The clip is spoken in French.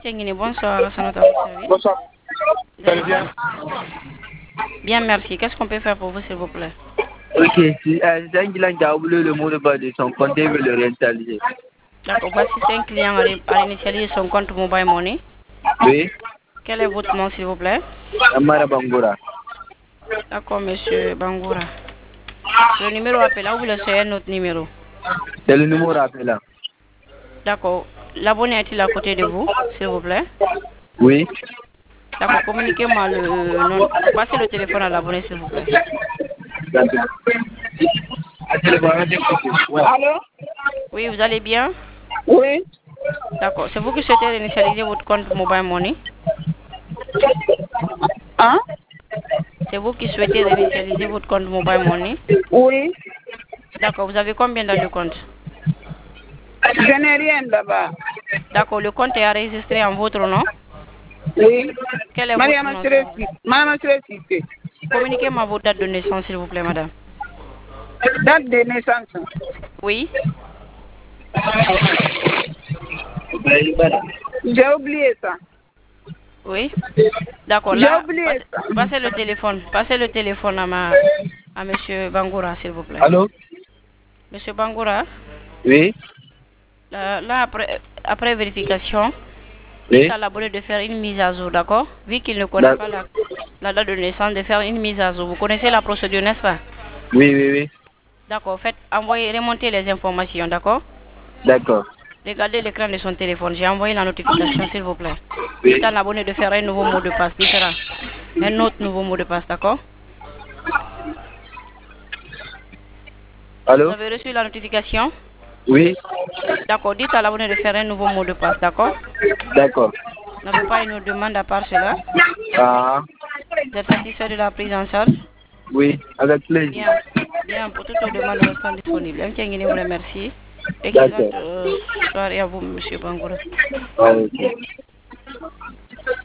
Tienguini, bonsoir, à notre service. Bonsoir. Ça va bien? Bien, merci. Qu'est-ce qu'on peut faire pour vous, s'il vous plaît? Ok, c'est un client qui a oublié le mot de passe de son compte et veut le réinitialiser. D'accord, voici 5 clients à initialiser son compte Mobile Money. Oui, Quel est votre nom, s'il vous plaît? Amara Bangoura. D'accord, monsieur Bangoura. Le numéro appelé là, ou vous c'est un autre numéro? C'est le numéro appelé. D'accord. L'abonné est-il à côté de vous, s'il vous plaît? Oui. D'accord, communiquez-moi le nom. Passez le téléphone à l'abonné, s'il vous plaît. Allô? Oui, vous allez bien? Oui. D'accord. C'est vous qui souhaitez réinitialiser votre compte Mobile Money? Hein? C'est vous qui souhaitez réinitialiser votre compte Mobile Money? Oui. D'accord, vous avez combien dans le compte? Je n'ai rien là-bas. D'accord, le compte est enregistré en votre nom? Oui. Quel est votre Mariama nom, s'il vous plaît? Siresi. Mariama Siresi. Communiquez-moi vos dates de naissance, s'il vous plaît, madame. Date de naissance. Oui? J'ai oublié ça. Oui? D'accord, J'ai là, oublié ça. passez le téléphone. Passez le téléphone à monsieur Bangoura, s'il vous plaît. Allô? Monsieur Bangoura, Oui. là, après vérification, dites Oui. à l'abonné de faire une mise à jour, d'accord? Vu qu'il ne connaît pas D'accord. la date de naissance, de faire une mise à jour. Vous connaissez la procédure, n'est-ce pas? Oui, oui, oui. D'accord, faites, envoyez, remontez les informations, d'accord? D'accord. Regardez l'écran de son téléphone. J'ai envoyé la notification, s'il vous plaît. Dites Oui. à l'abonné de faire un nouveau mot de passe différent. Un autre nouveau mot de passe, d'accord? Vous Allô? avez reçu la notification? Oui. D'accord, dites à l'abonné de faire un nouveau mot de passe, d'accord? D'accord. Vous n'avez pas une demande à part cela? Ah, Vous êtes satisfait de la prise en charge? oui, avec plaisir. Bien, bien, pour toutes les demandes, nous restons disponibles. Tiens, vous remercie. Excellente D'accord. soirée à vous, monsieur Bangoura. Ah, ok.